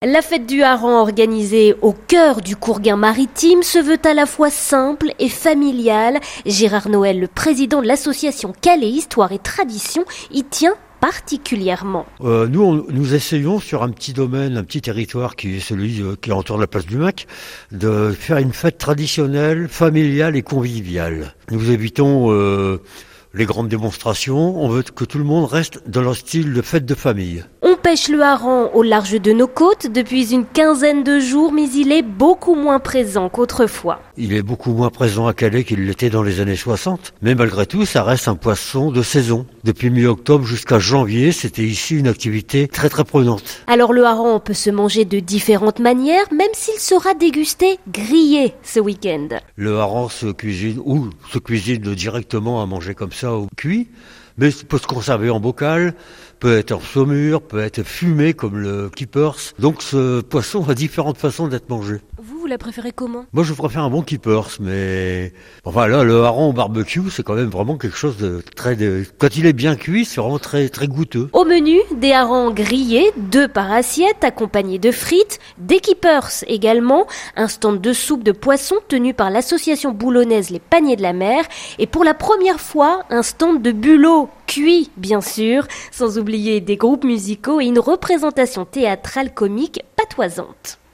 La fête du hareng organisée au cœur du Courguin maritime se veut à la fois simple et familiale. Gérard Noël, le président de l'association Calais Histoire et Tradition, y tient particulièrement. Nous essayons sur un petit domaine, un petit territoire qui est celui qui entoure la place du Mac, de faire une fête traditionnelle, familiale et conviviale. Nous évitons les grandes démonstrations, on veut que tout le monde reste dans leur style de fête de famille. On pêche le hareng au large de nos côtes depuis une quinzaine de jours, mais il est beaucoup moins présent qu'autrefois. Il est beaucoup moins présent à Calais qu'il l'était dans les années 60, mais malgré tout, ça reste un poisson de saison. Depuis mi-octobre jusqu'à janvier, c'était ici une activité très prenante. Alors le hareng peut se manger de différentes manières, même s'il sera dégusté grillé ce week-end. Le hareng se cuisine directement à manger comme ça au cuit, mais peut se conserver en bocal, peut être en saumure, peut être fumé comme le keepers. Donc ce poisson a différentes façons d'être mangé. Vous la préférez comment ? Moi je préfère un bon keepers, mais enfin là le hareng au barbecue c'est quand même vraiment quelque chose de quand il est bien cuit c'est vraiment très goûteux. Au menu, des harengs grillés, 2 par assiette, accompagnés de frites, des keepers également, un stand de soupe de poisson tenu par l'association boulonnaise Les Paniers de la Mer et pour la première fois un stand de bulots cuits bien sûr, sans oublier des groupes musicaux et une représentation théâtrale comique patoisante.